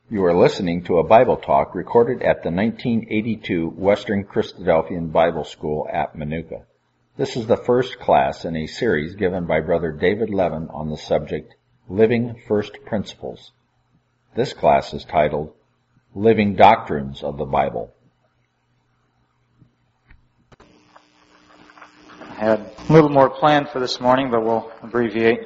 You are listening to a Bible talk recorded at the 1982 Western Christadelphian Bible School at Manuka. This is the first class in a series given by Brother David Levin on the subject, Living First Principles. This class is titled, Living Doctrines of the Bible. I had a little more planned for this morning, but we'll abbreviate.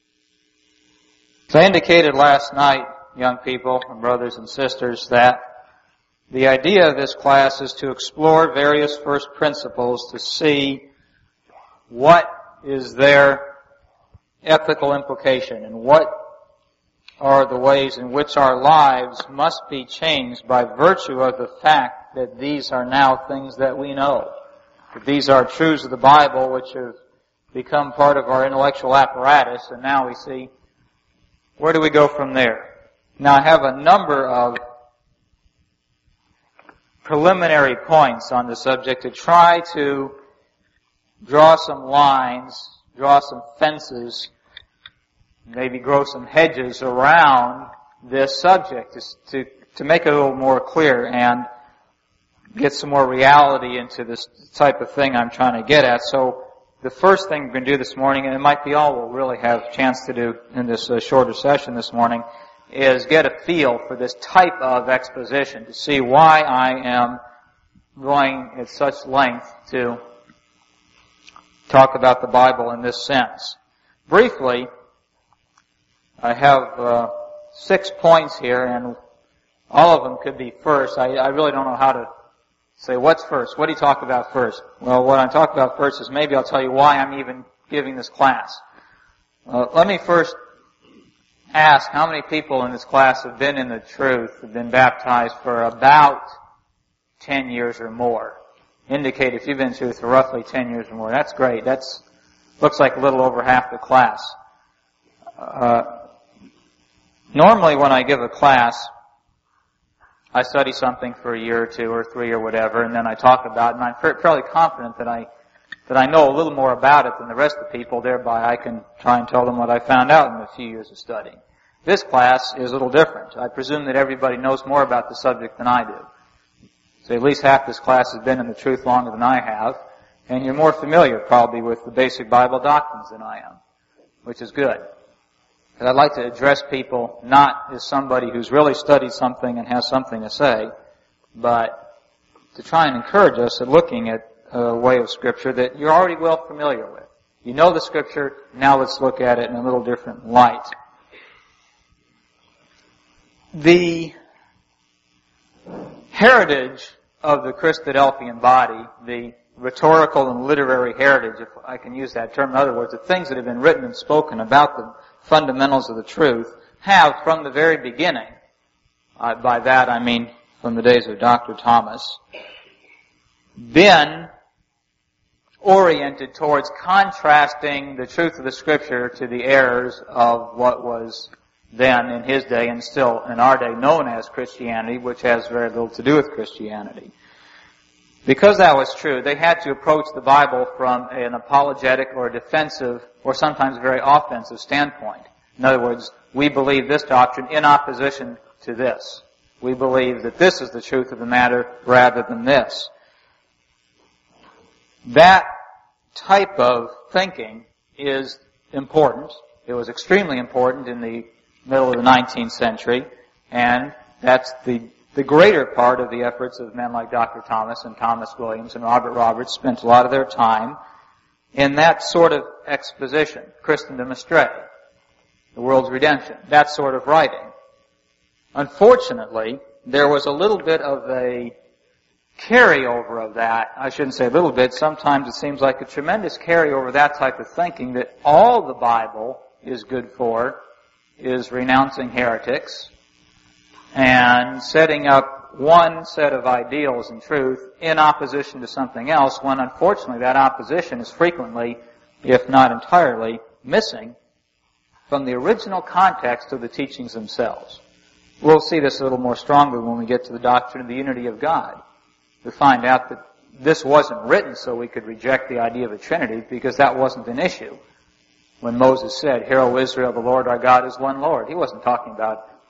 As I indicated last night, young people and brothers and sisters, that the idea of this class is to explore various first principles to see what is their ethical implication and what are the ways in which our lives must be changed by virtue of the fact that these are now things that we know. That these are truths of the Bible which have become part of our intellectual apparatus, and now we see, where do we go from there? Now, I have a number of preliminary points on the subject to try to draw some lines, draw some fences, maybe grow some hedges around this subject to make it a little more clear and get some more reality into this type of thing I'm trying to get at. So the first thing we're going to do this morning, and it might be all we'll really have a chance to do in this shorter session this morning, is get a feel for this type of exposition to see why I am going at such length to talk about the Bible in this sense. Briefly, I have 6 points here, and all of them could be first. I really don't know how to say what's first. What do you talk about first? Well, what I'm talking about first is maybe I'll tell you why I'm even giving this class. Let me first ask how many people in this class have been in the truth, have been baptized for about 10 years or more. Indicate if you've been in truth for roughly 10 years or more. That's great. That's looks like a little over half the class. Normally when I give a class, I study something for a year or two or 3 or whatever, and then I talk about it, and I'm fairly confident that I know a little more about it than the rest of the people, thereby I can try and tell them what I found out in a few years of studying. This class is a little different. I presume that everybody knows more about the subject than I do. So at least half this class has been in the truth longer than I have, and you're more familiar probably with the basic Bible doctrines than I am, which is good. But I'd like to address people not as somebody who's really studied something and has something to say, but to try and encourage us at looking at a way of Scripture that you're already well familiar with. You know the Scripture, now let's look at it in a little different light. The heritage of the Christadelphian body, the rhetorical and literary heritage, if I can use that term, in other words, the things that have been written and spoken about the fundamentals of the truth, have from the very beginning, by that I mean from the days of Dr. Thomas, been oriented towards contrasting the truth of the Scripture to the errors of what was then in his day and still in our day known as Christianity, which has very little to do with Christianity. Because that was true, they had to approach the Bible from an apologetic or defensive or sometimes very offensive standpoint. In other words, we believe this doctrine in opposition to this. We believe that this is the truth of the matter rather than this. That type of thinking is important. It was extremely important in the middle of the 19th century, and that's the greater part of the efforts of men like Dr. Thomas and Thomas Williams and Robert Roberts spent a lot of their time in that sort of exposition, Christendom Astray, the world's redemption, that sort of writing. Unfortunately, there was a little bit of a carryover of that. I shouldn't say a little bit. Sometimes it seems like a tremendous carryover of that type of thinking that all the Bible is good for is renouncing heretics and setting up one set of ideals and truth in opposition to something else, when unfortunately that opposition is frequently, if not entirely, missing from the original context of the teachings themselves. We'll see this a little more strongly when we get to the doctrine of the unity of God. We find out that this wasn't written so we could reject the idea of a Trinity, because that wasn't an issue. When Moses said, "Hear, O Israel, the Lord our God is one Lord," he wasn't talking about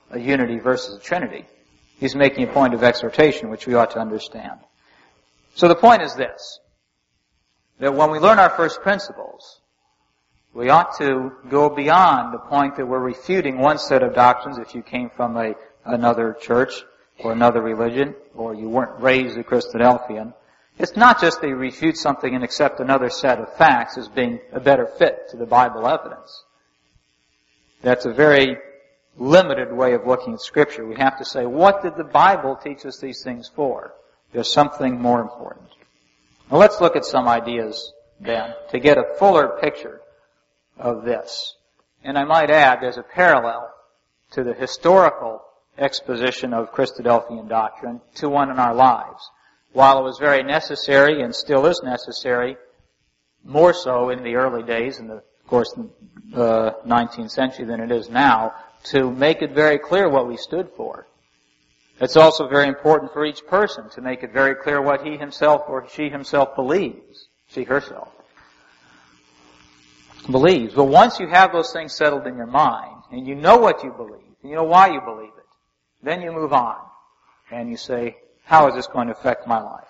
a unity versus a trinity. He's making a point of exhortation, which we ought to understand. So the point is this, that when we learn our first principles, we ought to go beyond the point that we're refuting one set of doctrines if you came from another church or another religion, or you weren't raised a Christadelphian. It's not just that you refute something and accept another set of facts as being a better fit to the Bible evidence. That's a very limited way of looking at Scripture. We have to say, what did the Bible teach us these things for? There's something more important. Now let's look at some ideas then to get a fuller picture of this. And I might add, there's a parallel to the historical exposition of Christadelphian doctrine to one in our lives. While it was very necessary and still is necessary, more so in the early days, in the 19th century than it is now, to make it very clear what we stood for. It's also very important for each person to make it very clear what he himself or she himself believes, she herself believes. But once you have those things settled in your mind, and you know what you believe, and you know why you believe it, then you move on, and you say, how is this going to affect my life?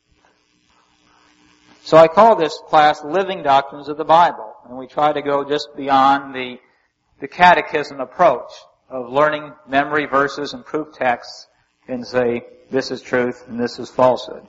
So I call this class Living Doctrines of the Bible, and we try to go just beyond the catechism approach of learning memory verses and proof texts and say, this is truth and this is falsehood.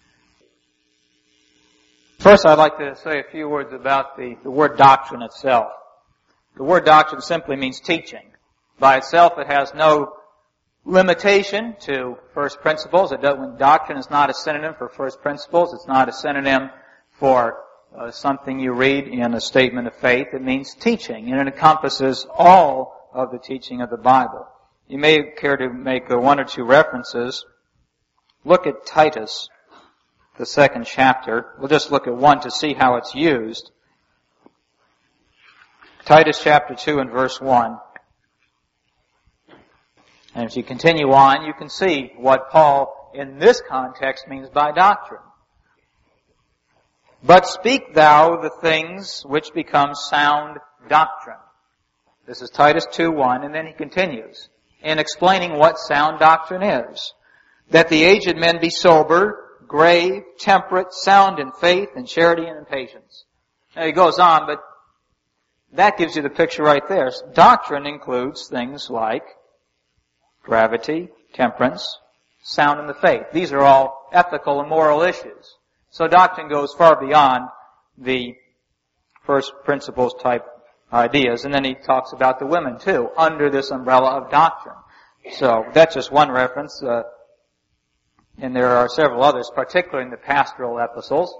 First, I'd like to say a few words about the word doctrine itself. The word doctrine simply means teaching. By itself, it has no limitation to first principles. Doctrine is not a synonym for first principles. It's not a synonym for something you read in a statement of faith. It means teaching, and it encompasses all of the teaching of the Bible. You may care to make one or two references. Look at Titus, the 2nd chapter. We'll just look at one to see how it's used. Titus chapter 2 and verse 1. And if you continue on, you can see what Paul in this context means by doctrine. But speak thou the things which become sound doctrine. This is Titus 2:1, and then he continues in explaining what sound doctrine is. That the aged men be sober, grave, temperate, sound in faith, and charity, and in patience. Now he goes on, but that gives you the picture right there. Doctrine includes things like gravity, temperance, sound in the faith. These are all ethical and moral issues. So doctrine goes far beyond the first principles type ideas. And then he talks about the women too, under this umbrella of doctrine. So that's just one reference. And there are several others, particularly in the pastoral epistles,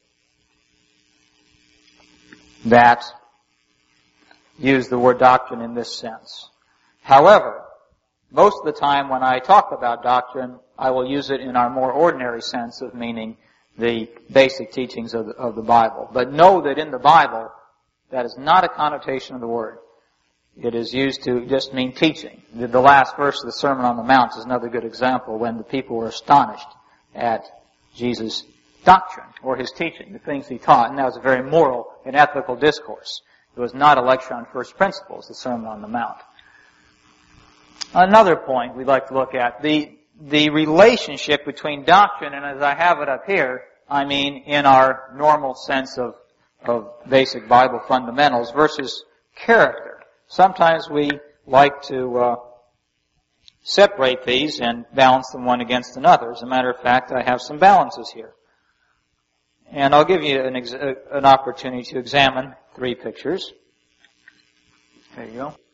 that use the word doctrine in this sense. However, most of the time when I talk about doctrine, I will use it in our more ordinary sense of meaning the basic teachings of the Bible. But know that in the Bible, that is not a connotation of the word. It is used to just mean teaching. The last verse of the Sermon on the Mount is another good example when the people were astonished at Jesus' doctrine or his teaching, the things he taught. And that was a very moral and ethical discourse. It was not a lecture on first principles, the Sermon on the Mount. Another point we'd like to look at, the relationship between doctrine, and as I have it up here, I mean in our normal sense of basic Bible fundamentals versus character. Sometimes we like to separate these and balance them one against another. As a matter of fact, I have some balances here. And I'll give you an opportunity to examine 3 pictures. There you go.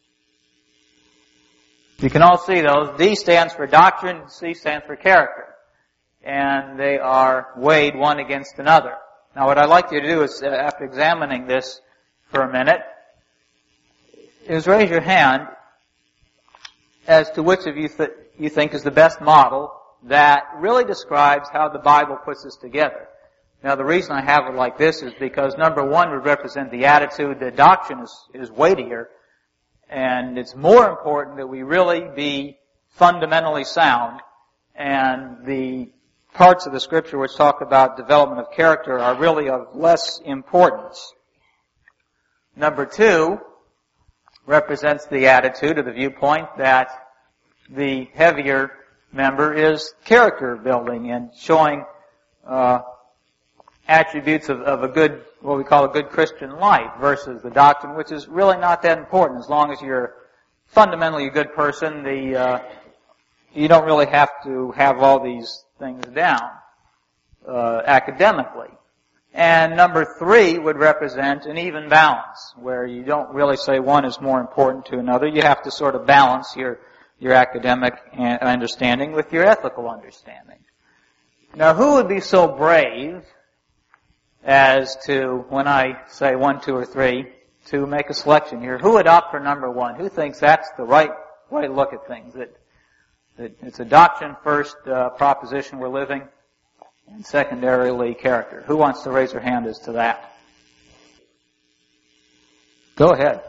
You can all see those. D stands for doctrine, C stands for character. And they are weighed one against another. Now what I'd like you to do is, after examining this for a minute, is raise your hand as to which of you you think is the best model that really describes how the Bible puts this together. Now the reason I have it like this is because number 1 would represent the attitude that doctrine is weightier, and it's more important that we really be fundamentally sound, and the parts of the Scripture which talk about development of character are really of less importance. Number 2 represents the attitude or the viewpoint that the heavier member is character building and showing attributes of a good, what we call a good Christian life, versus the doctrine, which is really not that important. As long as you're fundamentally a good person, you don't really have to have all these things down academically. And number 3 would represent an even balance, where you don't really say one is more important to another. You have to sort of balance your academic understanding with your ethical understanding. Now, who would be so brave as to, when I say 1, 2, or 3, to make a selection here? Who would opt for number 1? Who thinks that's the right way to look at things? That it's a doctrine first proposition we're living, and secondarily character. Who wants to raise their hand as to that? Go ahead.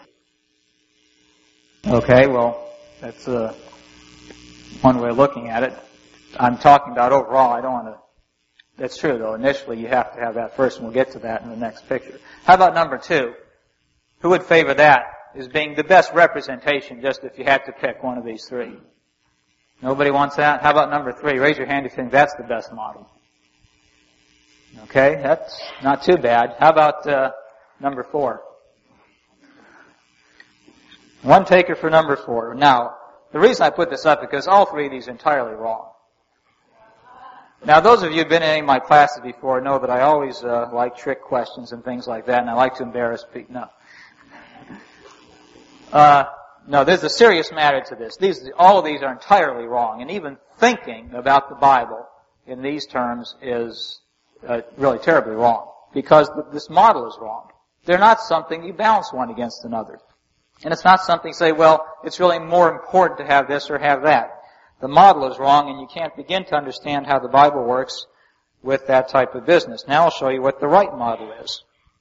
Okay, well, that's one way of looking at it. I'm talking about overall. I don't want to... That's true, though. Initially, you have to have that first, and we'll get to that in the next picture. How about number 2? Who would favor that as being the best representation, just if you had to pick one of these 3? Nobody wants that? How about number 3? Raise your hand if you think that's the best model. Okay, that's not too bad. How about number 4? One taker for number 4. Now, the reason I put this up is because all 3 of these are entirely wrong. Now, those of you who've been in any of my classes before know that I always like trick questions and things like that, and I like to embarrass people. No, there's a serious matter to this. All of these are entirely wrong, and even thinking about the Bible in these terms is really terribly wrong, because this model is wrong. They're not something you balance one against another. And it's not something you say, well, it's really more important to have this or have that. The model is wrong, and you can't begin to understand how the Bible works with that type of business. Now I'll show you what the right model is.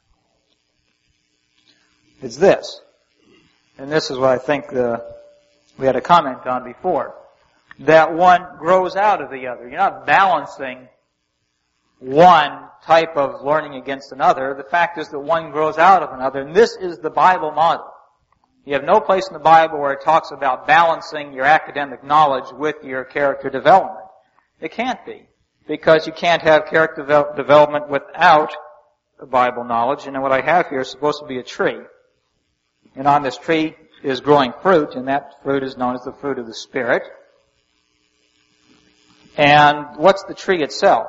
It's this. And this is what I think we had a comment on before. That one grows out of the other. You're not balancing one type of learning against another. The fact is that one grows out of another, and this is the Bible model. You have no place in the Bible where it talks about balancing your academic knowledge with your character development. It can't be, because you can't have character development without Bible knowledge. And what I have here is supposed to be a tree. And on this tree is growing fruit, and that fruit is known as the fruit of the Spirit. And what's the tree itself?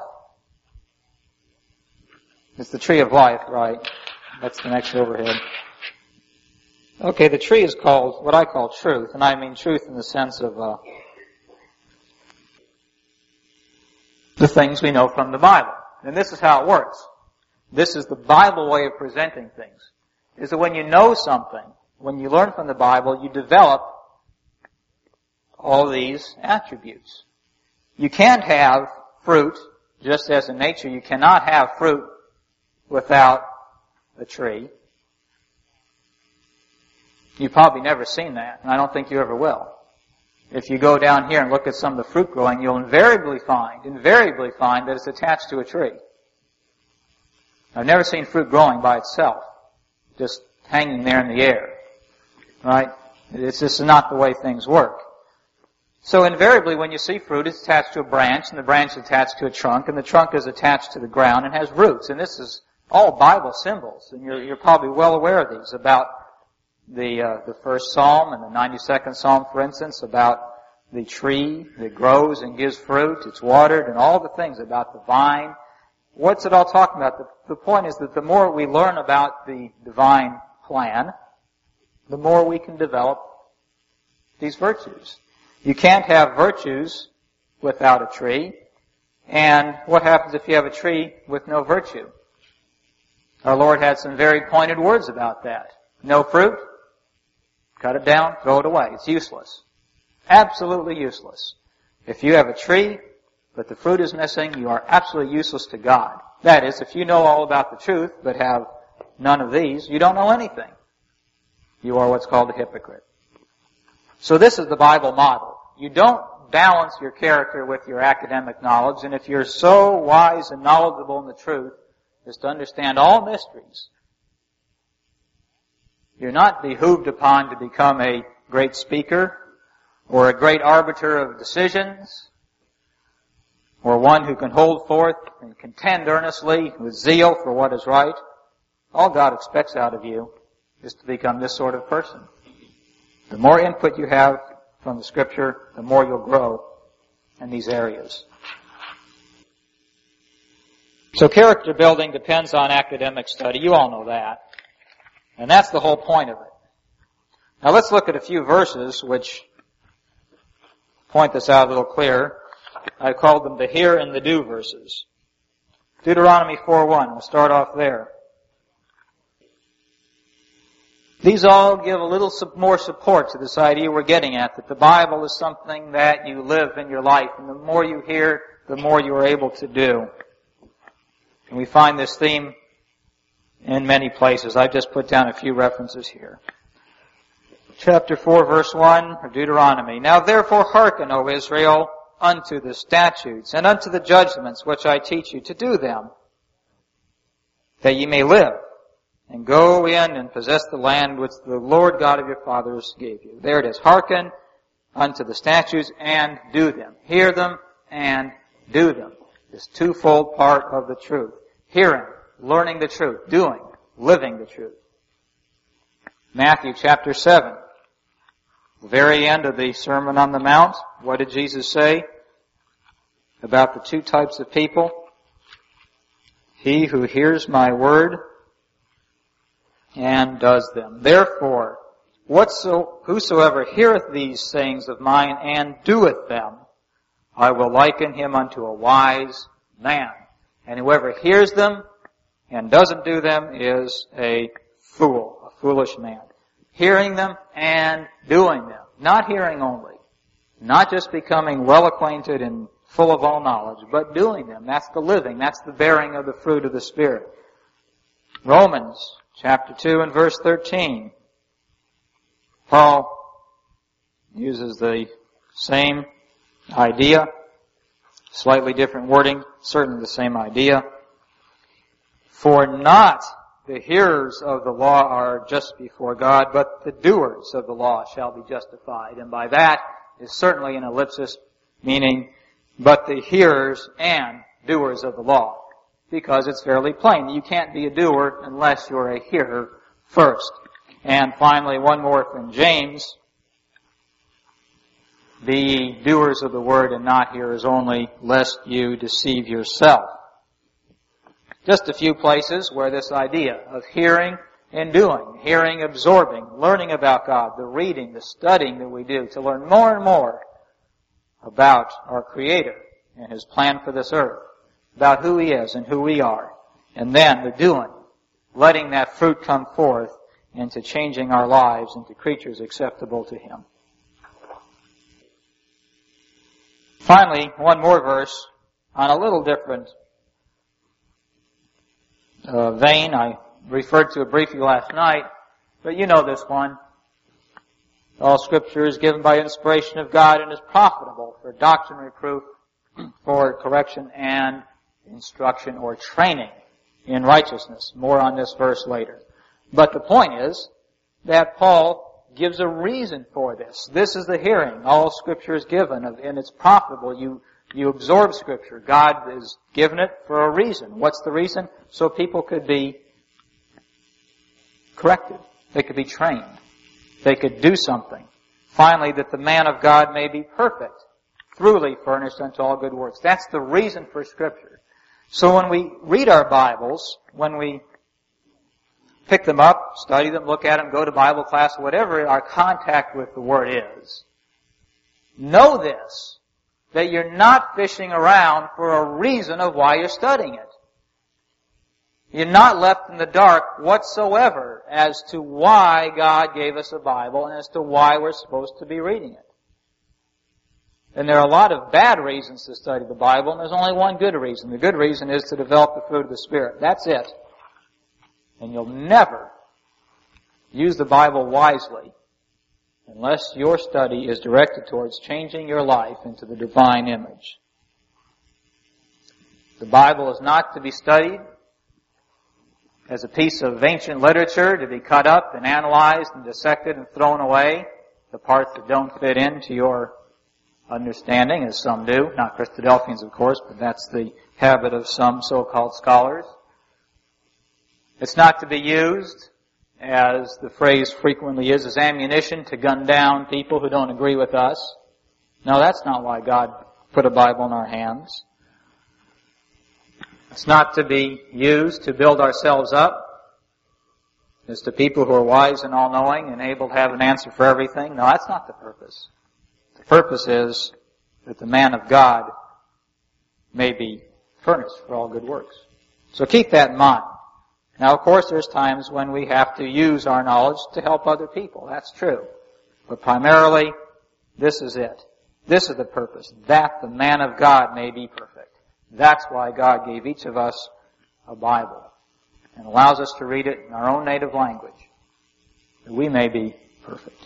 It's the tree of life, right? That's the next overhead. Okay, the tree is called what I call truth, and I mean truth in the sense of the things we know from the Bible. And this is how it works. This is the Bible way of presenting things. Is that when you know something, when you learn from the Bible, you develop all these attributes. You can't have fruit, just as in nature, you cannot have fruit without a tree. You've probably never seen that, and I don't think you ever will. If you go down here and look at some of the fruit growing, you'll invariably find that it's attached to a tree. I've never seen fruit growing by itself, just hanging there in the air. Right? It's just not the way things work. So invariably when you see fruit, it's attached to a branch, and the branch is attached to a trunk, and the trunk is attached to the ground and has roots. And this is all Bible symbols, and you're probably well aware of these, about the first Psalm and the 92nd Psalm, for instance, about the tree that grows and gives fruit, it's watered, and all the things about the vine. What's it all talking about? The point is that the more we learn about the divine plan, the more we can develop these virtues. You can't have virtues without a tree. And what happens if you have a tree with no virtue? Our Lord had some very pointed words about that. No fruit? Cut it down, throw it away. It's useless. Absolutely useless. If you have a tree, but the fruit is missing, you are absolutely useless to God. That is, if you know all about the truth, but have none of these, you don't know anything. You are what's called a hypocrite. So this is the Bible model. You don't balance your character with your academic knowledge, and if you're so wise and knowledgeable in the truth as to understand all mysteries, you're not behooved upon to become a great speaker or a great arbiter of decisions, or one who can hold forth and contend earnestly with zeal for what is right. All God expects out of you is to become this sort of person. The more input you have from the Scripture, the more you'll grow in these areas. So character building depends on academic study. You all know that. And that's the whole point of it. Now let's look at a few verses which point this out a little clearer. I called them the hear and the do verses. Deuteronomy 4:1. We'll start off there. These all give a little more support to this idea we're getting at, that the Bible is something that you live in your life. And the more you hear, the more you are able to do. And we find this theme in many places. I've just put down a few references here. Chapter 4, verse 1 of Deuteronomy. Now therefore hearken, O Israel, unto the statutes and unto the judgments which I teach you to do them, that ye may live, and go in and possess the land which the Lord God of your fathers gave you. There it is. Hearken unto the statutes and do them. Hear them and do them. This twofold part of the truth. Hearing, learning the truth. Doing, living the truth. Matthew chapter 7. The very end of the Sermon on the Mount. What did Jesus say about the two types of people? He who hears my word and does them. Therefore, whosoever heareth these sayings of mine and doeth them, I will liken him unto a wise man. And whoever hears them and doesn't do them is a fool, a foolish man. Hearing them and doing them. Not hearing only. Not just becoming well acquainted and full of all knowledge, but doing them. That's the living. That's the bearing of the fruit of the Spirit. Romans chapter 2 and verse 13. Paul uses the same idea, slightly different wording, certainly the same idea. For not the hearers of the law are just before God, but the doers of the law shall be justified. And by that is certainly an ellipsis, meaning, but the hearers and doers of the law. Because it's fairly plain. You can't be a doer unless you're a hearer first. And finally, one more from James. Be doers of the word and not hearers only, lest you deceive yourself. Just a few places where this idea of hearing and doing, hearing, absorbing, learning about God, the reading, the studying that we do to learn more and more about our Creator and His plan for this earth, about who He is and who we are, and then the doing, letting that fruit come forth into changing our lives into creatures acceptable to Him. Finally, one more verse on a little different vein. I referred to it briefly last night, but you know this one. All Scripture is given by inspiration of God and is profitable for doctrine, reproof, for correction, and instruction or training in righteousness. More on this verse later. But the point is that Paul gives a reason for this. This is the hearing. All Scripture is given, and it's profitable. You absorb Scripture. God has given it for a reason. What's the reason? So people could be corrected. They could be trained. They could do something. Finally, that the man of God may be perfect, truly furnished unto all good works. That's the reason for Scripture. So when we read our Bibles, when we pick them up, study them, look at them, go to Bible class, whatever our contact with the Word is, know this, that you're not fishing around for a reason of why you're studying it. You're not left in the dark whatsoever as to why God gave us a Bible and as to why we're supposed to be reading it. And there are a lot of bad reasons to study the Bible, and there's only one good reason. The good reason is to develop the fruit of the Spirit. That's it. And you'll never use the Bible wisely unless your study is directed towards changing your life into the divine image. The Bible is not to be studied as a piece of ancient literature to be cut up and analyzed and dissected and thrown away. the parts that don't fit into your understanding, as some do. Not Christadelphians, of course, but that's the habit of some so-called scholars. It's not to be used, as the phrase frequently is, as ammunition to gun down people who don't agree with us. No, that's not why God put a Bible in our hands. It's not to be used to build ourselves up as to people who are wise and all-knowing and able to have an answer for everything. No, that's not the purpose. The purpose is that the man of God may be furnished for all good works. So keep that in mind. Now, of course, there's times when we have to use our knowledge to help other people. That's true. But primarily, this is it. This is the purpose, that the man of God may be perfect. That's why God gave each of us a Bible and allows us to read it in our own native language, that we may be perfect.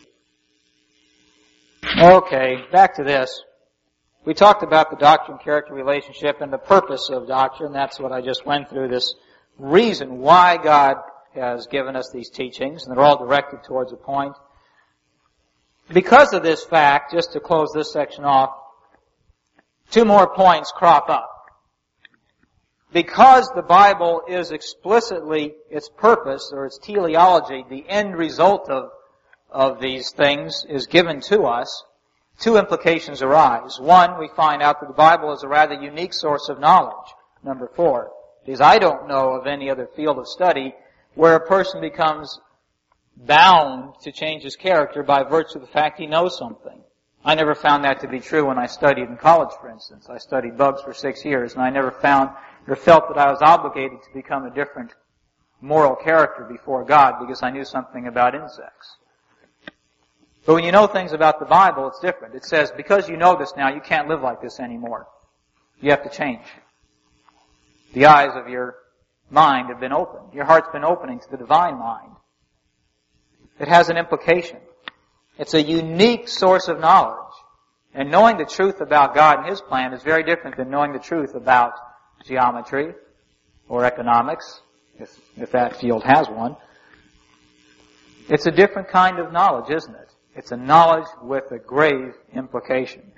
Okay, back to this. We talked about the doctrine-character relationship and the purpose of doctrine. That's what I just went through, this reason why God has given us these teachings, and they're all directed towards a point. Because of this fact, just to close this section off, two more points crop up. Because the Bible is explicitly its purpose, or its teleology, the end result of these things is given to us, two implications arise. One, we find out that the Bible is a rather unique source of knowledge. Number 4, is I don't know of any other field of study where a person becomes bound to change his character by virtue of the fact he knows something. I never found that to be true when I studied in college, for instance. I studied bugs for 6 years, and I never found or felt that I was obligated to become a different moral character before God because I knew something about insects. But when you know things about the Bible, it's different. It says, because you know this now, you can't live like this anymore. You have to change. The eyes of your mind have been opened. Your heart's been opening to the divine mind. It has an implication. It's a unique source of knowledge. And knowing the truth about God and His plan is very different than knowing the truth about geometry or economics, if that field has one. It's a different kind of knowledge, isn't it? It's a knowledge with a grave implication.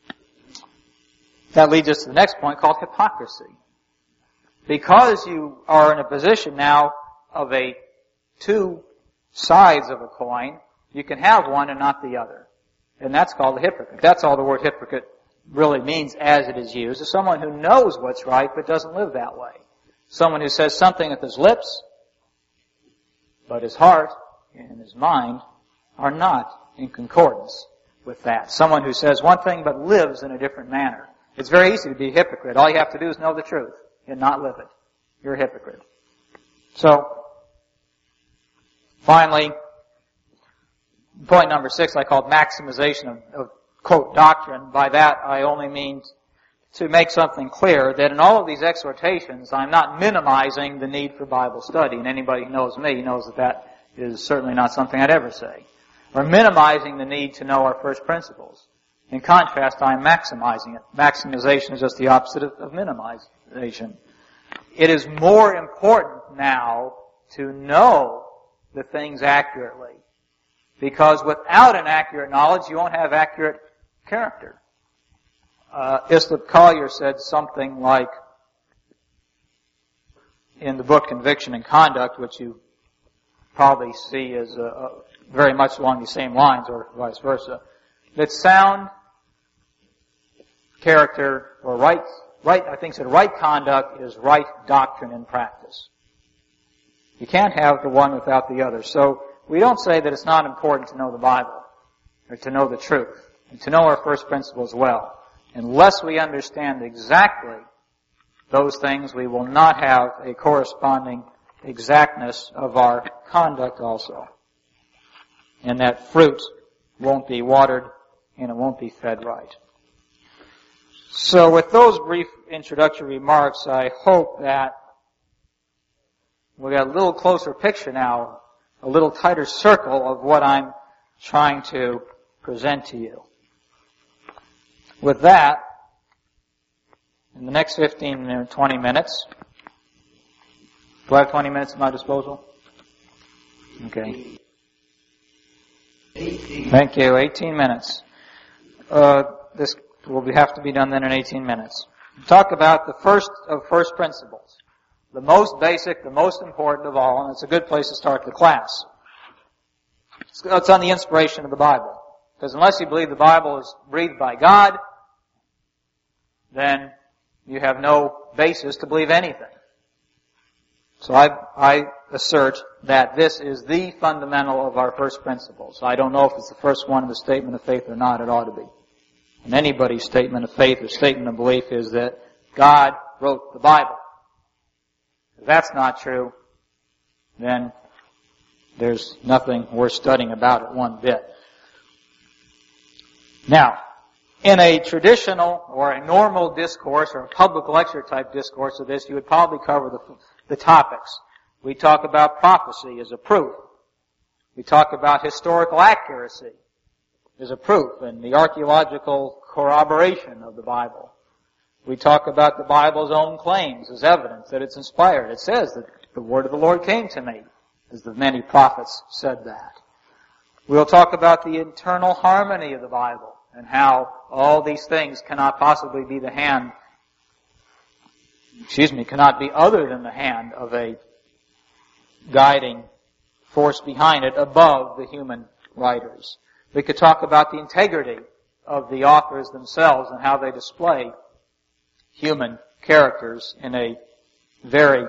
That leads us to the next point called hypocrisy. Because you are in a position now of two sides of a coin, you can have one and not the other. And that's called a hypocrite. That's all the word hypocrite really means as it is used. It's someone who knows what's right but doesn't live that way. Someone who says something with his lips, but his heart and his mind are not in concordance with that. Someone who says one thing but lives in a different manner. It's very easy to be a hypocrite. All you have to do is know the truth and not live it. You're a hypocrite. So, finally, point number 6 I called maximization of quote, doctrine. By that I only mean to make something clear that in all of these exhortations I'm not minimizing the need for Bible study. And anybody who knows me knows that that is certainly not something I'd ever say. Or minimizing the need to know our first principles. In contrast, I'm maximizing it. Maximization is just the opposite of minimization. It is more important now to know the things accurately. Because without an accurate knowledge, you won't have accurate character. Islip Collier said something like, in the book Conviction and Conduct, which you probably see as very much along the same lines, or vice versa, that sound character, or right conduct is right doctrine and practice. You can't have the one without the other. So we don't say that it's not important to know the Bible, or to know the truth, and to know our first principles well. Unless we understand exactly those things, we will not have a corresponding exactness of our conduct also. And that fruit won't be watered, and it won't be fed right. So with those brief introductory remarks, I hope that we got a little closer picture now, a little tighter circle of what I'm trying to present to you. With that, in the next 15 or 20 minutes, do I have 20 minutes at my disposal? Okay. 18. Thank you. 18 minutes. This will have to be done then in 18 minutes. Talk about the first of first principles. The most basic, the most important of all, and it's a good place to start the class. It's on the inspiration of the Bible. Because unless you believe the Bible is breathed by God, then you have no basis to believe anything. So I assert that this is the fundamental of our first principles. I don't know if it's the first one in the statement of faith or not. It ought to be. And anybody's statement of faith or statement of belief is that God wrote the Bible. If that's not true, then there's nothing worth studying about it one bit. Now, in a traditional or a normal discourse or a public lecture type discourse of this, you would probably cover the topics. We talk about prophecy as a proof. We talk about historical accuracy as a proof and the archaeological corroboration of the Bible. We talk about the Bible's own claims as evidence that it's inspired. It says that the word of the Lord came to me, as the many prophets said that. We'll talk about the internal harmony of the Bible and how all these things cannot possibly be cannot be other than the hand of a guiding force behind it above the human writers. We could talk about the integrity of the authors themselves and how they display human characters in a very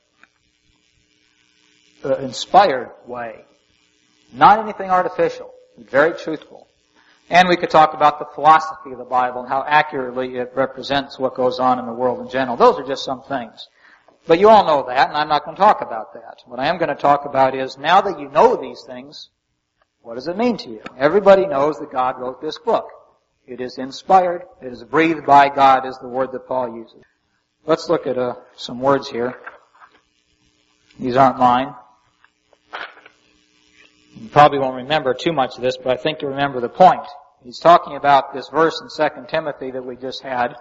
inspired way. Not anything artificial, very truthful. And we could talk about the philosophy of the Bible and how accurately it represents what goes on in the world in general. Those are just some things. But you all know that, and I'm not going to talk about that. What I am going to talk about is, now that you know these things, what does it mean to you? Everybody knows that God wrote this book. It is inspired. It is breathed by God, is the word that Paul uses. Let's look at some words here. These aren't mine. You probably won't remember too much of this, but I think you remember the point. He's talking about this verse in 2 Timothy that we just had,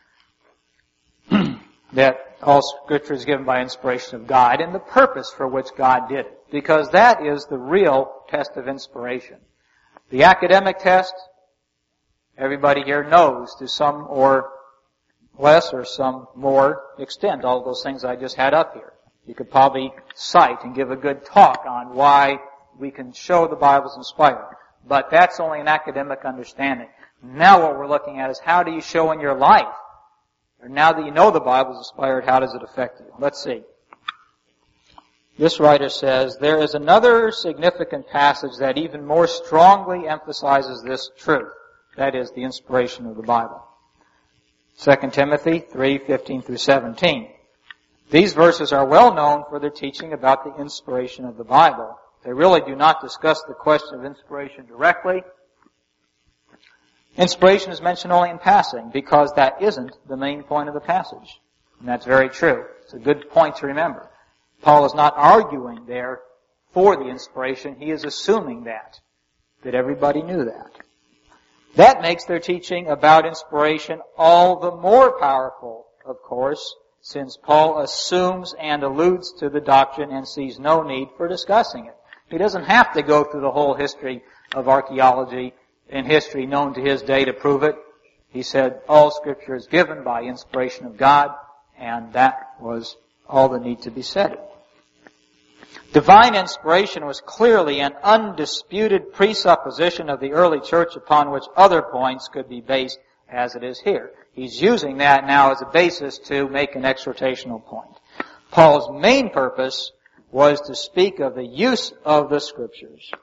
that all Scripture is given by inspiration of God, and the purpose for which God did it. Because that is the real test of inspiration. The academic test, everybody here knows to some or less or some more extent all those things I just had up here. You could probably cite and give a good talk on why we can show the Bible's inspired. But that's only an academic understanding. Now what we're looking at is, how do you show in your life? Or now that you know the Bible's inspired, how does it affect you? Let's see. This writer says, there is another significant passage that even more strongly emphasizes this truth. That is, the inspiration of the Bible. 2 Timothy 3:15 through 17. These verses are well known for their teaching about the inspiration of the Bible. They really do not discuss the question of inspiration directly. Inspiration is mentioned only in passing, because that isn't the main point of the passage. And that's very true. It's a good point to remember. Paul is not arguing there for the inspiration. He is assuming that everybody knew that. That makes their teaching about inspiration all the more powerful, of course, since Paul assumes and alludes to the doctrine and sees no need for discussing it. He doesn't have to go through the whole history of archaeology and history known to his day to prove it. He said all Scripture is given by inspiration of God, and that was all that need to be said. Divine inspiration was clearly an undisputed presupposition of the early church upon which other points could be based, as it is here. He's using that now as a basis to make an exhortational point. Paul's main purpose was to speak of the use of the Scriptures.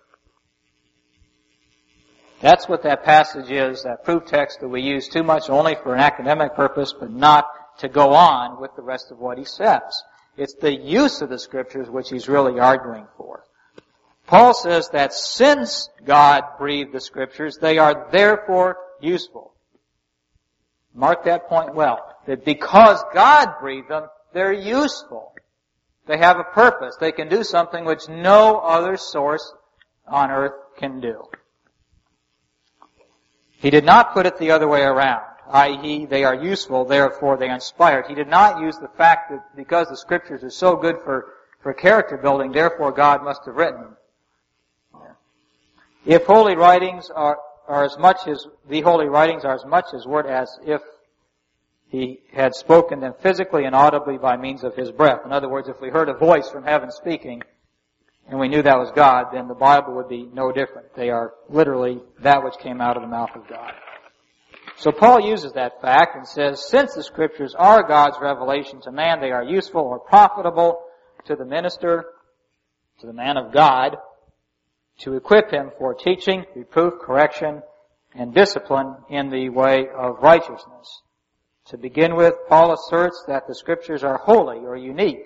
That's what that passage is, that proof text that we use too much only for an academic purpose, but not to go on with the rest of what he says. It's the use of the Scriptures which he's really arguing for. Paul says that since God breathed the Scriptures, they are therefore useful. Mark that point well. That because God breathed them, they're useful. They have a purpose. They can do something which no other source on earth can do. He did not put it the other way around, i.e., they are useful, therefore they are inspired. He did not use the fact that because the Scriptures are so good for character building, therefore God must have written them. If holy writings are as much as, the holy writings are as much His word as if He had spoken them physically and audibly by means of His breath. In other words, if we heard a voice from heaven speaking, and we knew that was God, then the Bible would be no different. They are literally that which came out of the mouth of God. So Paul uses that fact and says, since the Scriptures are God's revelation to man, they are useful or profitable to the minister, to the man of God, to equip him for teaching, reproof, correction, and discipline in the way of righteousness. To begin with, Paul asserts that the Scriptures are holy or unique.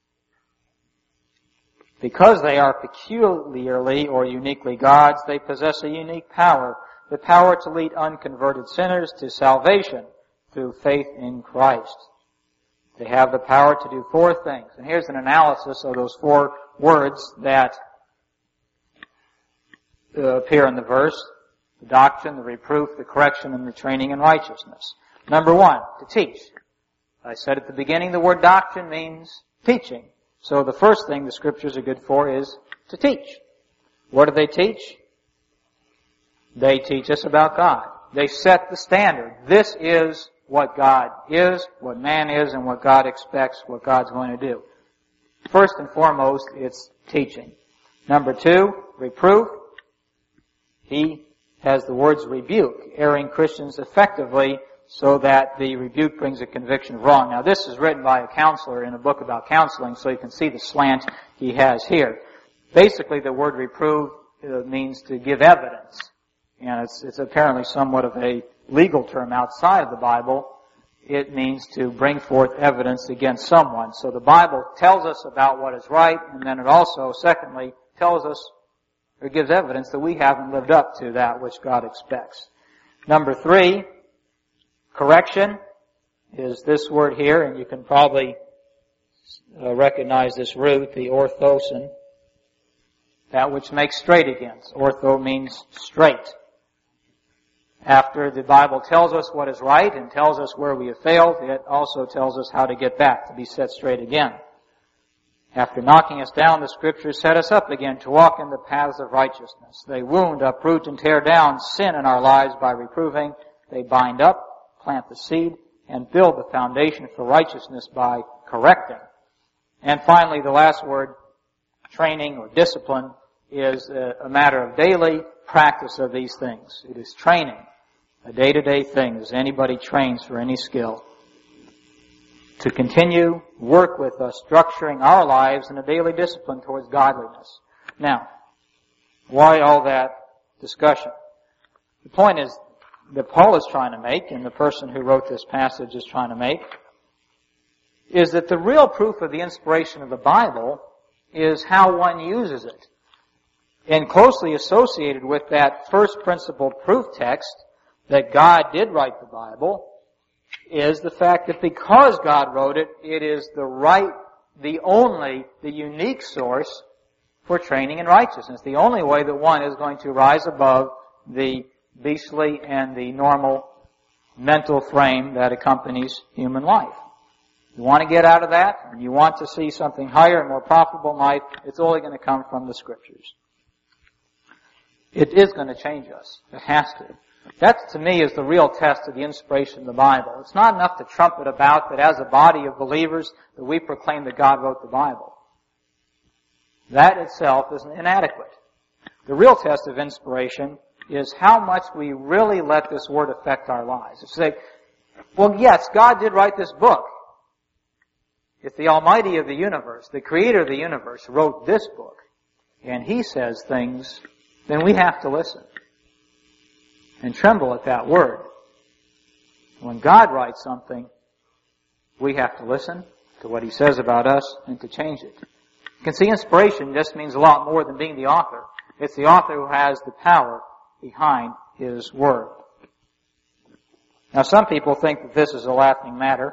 Because they are peculiarly or uniquely God's, they possess a unique power, the power to lead unconverted sinners to salvation through faith in Christ. They have the power to do four things. And here's an analysis of those four words that appear in the verse: the doctrine, the reproof, the correction, and the training in righteousness. Number one, to teach. I said at the beginning the word doctrine means teaching. So the first thing the Scriptures are good for is to teach. What do they teach? They teach us about God. They set the standard. This is what God is, what man is, and what God expects, what God's going to do. First and foremost, it's teaching. Number two, reproof. He has the words rebuke, erring Christians effectively so that the rebuke brings a conviction of wrong. Now this is written by a counselor in a book about counseling, so you can see the slant he has here. Basically the word reprove means to give evidence. And it's apparently somewhat of a legal term outside of the Bible. It means to bring forth evidence against someone. So the Bible tells us about what is right, and then it also, secondly, tells us or gives evidence that we haven't lived up to that which God expects. Number three, correction is this word here, and you can probably recognize this root, the orthosin, that which makes straight against. Ortho means straight. After the Bible tells us what is right and tells us where we have failed, it also tells us how to get back, to be set straight again. After knocking us down, the Scriptures set us up again to walk in the paths of righteousness. They wound, uproot, and tear down sin in our lives by reproving. They bind up, plant the seed, and build the foundation for righteousness by correcting. And finally, the last word, training or discipline, is a matter of daily practice of these things. It is training, a day-to-day thing, as anybody trains for any skill. To continue, work with us, structuring our lives in a daily discipline towards godliness. Now, why all that discussion? The point is that Paul is trying to make, and the person who wrote this passage is trying to make, is that the real proof of the inspiration of the Bible is how one uses it. And closely associated with that first principle proof text that God did write the Bible is the fact that because God wrote it, it is the right, the only, the unique source for training in righteousness. The only way that one is going to rise above the beastly and the normal mental frame that accompanies human life. You want to get out of that, and you want to see something higher and more profitable in life, it's only going to come from the Scriptures. It is going to change us. It has to. That, to me, is the real test of the inspiration of the Bible. It's not enough to trumpet about that as a body of believers that we proclaim that God wrote the Bible. That itself is inadequate. The real test of inspiration is how much we really let this Word affect our lives. If you say, well, yes, God did write this book. If the Almighty of the universe, the Creator of the universe, wrote this book, and He says things, then we have to listen and tremble at that word. When God writes something, we have to listen to what He says about us and to change it. You can see inspiration just means a lot more than being the author. It's the author who has the power behind his word. Now some people think that this is a laughing matter.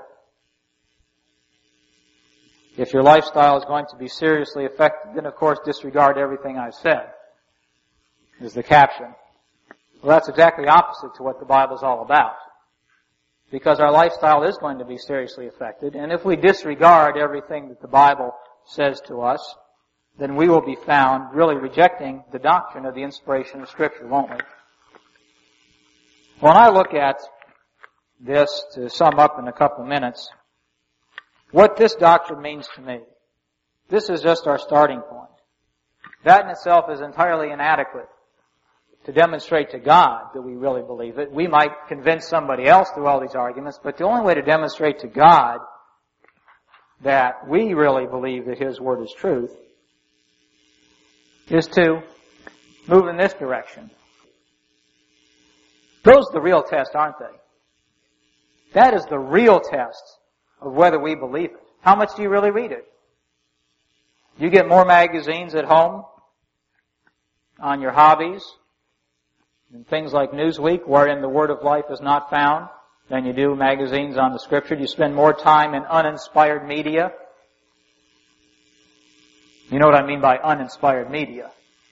If your lifestyle is going to be seriously affected, then of course disregard everything I've said, is the caption. Well, that's exactly opposite to what the Bible's all about. Because our lifestyle is going to be seriously affected, and if we disregard everything that the Bible says to us, then we will be found really rejecting the doctrine of the inspiration of Scripture, won't we? When I look at this, to sum up in a couple minutes, what this doctrine means to me, this is just our starting point. That in itself is entirely inadequate to demonstrate to God that we really believe it. We might convince somebody else through all these arguments, but the only way to demonstrate to God that we really believe that His Word is truth is to move in this direction. Those are the real test, aren't they? That is the real test of whether we believe it. How much do you really read it? You get more magazines at home on your hobbies and things like Newsweek, wherein the Word of Life is not found, than you do magazines on the Scripture. Do you spend more time in uninspired media? You know what I mean by uninspired media.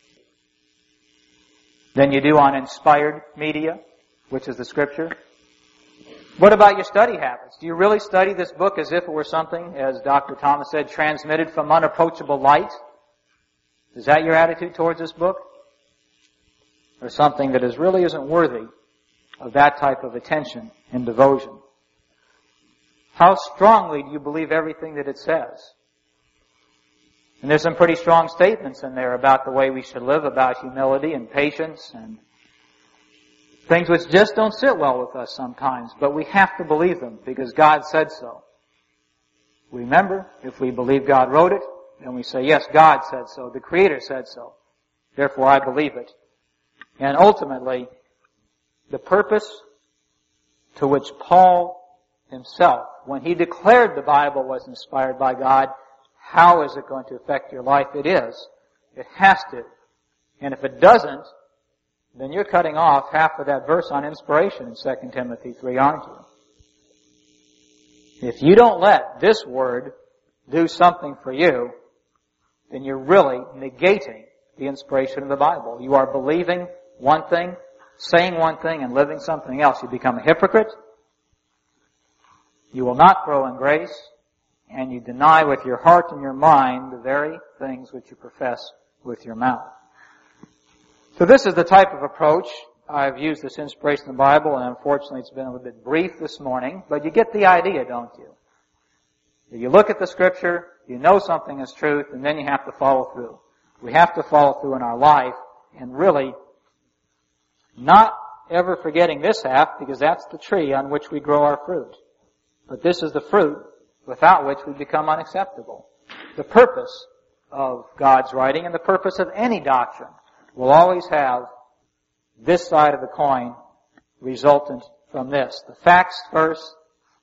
Than you do on inspired media, which is the Scripture. What about your study habits? Do you really study this book as if it were something, as Dr. Thomas said, transmitted from unapproachable light? Is that your attitude towards this book? Or something that really isn't worthy of that type of attention and devotion? How strongly do you believe everything that it says? And there's some pretty strong statements in there about the way we should live, about humility and patience and things which just don't sit well with us sometimes, but we have to believe them because God said so. Remember, if we believe God wrote it, then we say, yes, God said so, the Creator said so, therefore I believe it. And ultimately, the purpose to which Paul himself, when he declared the Bible was inspired by God, how is it going to affect your life? It is. It has to. And if it doesn't, then you're cutting off half of that verse on inspiration in 2 Timothy 3, aren't you? If you don't let this Word do something for you, then you're really negating the inspiration of the Bible. You are believing one thing, saying one thing, and living something else. You become a hypocrite. You will not grow in grace, and you deny with your heart and your mind the very things which you profess with your mouth. So this is the type of approach. I've used this inspiration of the Bible, and unfortunately it's been a little bit brief this morning, but you get the idea, don't you? You look at the Scripture, you know something is truth, and then you have to follow through. We have to follow through in our life, and really not ever forgetting this half, because that's the tree on which we grow our fruit. But this is the fruit without which we become unacceptable. The purpose of God's writing and the purpose of any doctrine will always have this side of the coin resultant from this. The facts first,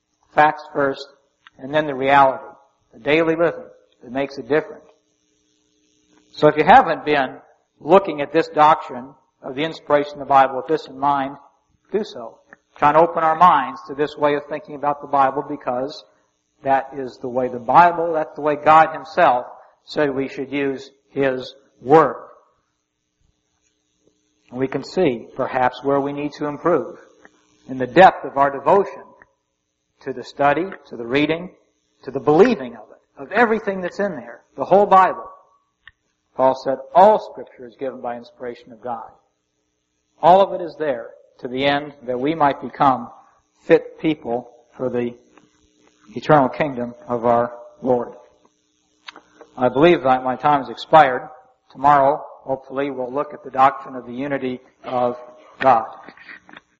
and then the reality, the daily living that makes it different. So if you haven't been looking at this doctrine of the inspiration of the Bible with this in mind, do so. Try to open our minds to this way of thinking about the Bible, because that is the way the Bible, that's the way God Himself said we should use His Word. And we can see, perhaps, where we need to improve in the depth of our devotion to the study, to the reading, to the believing of it, of everything that's in there, the whole Bible. Paul said, all Scripture is given by inspiration of God. All of it is there to the end that we might become fit people for the eternal kingdom of our Lord. I believe that my time has expired. Tomorrow, hopefully, we'll look at the doctrine of the unity of God.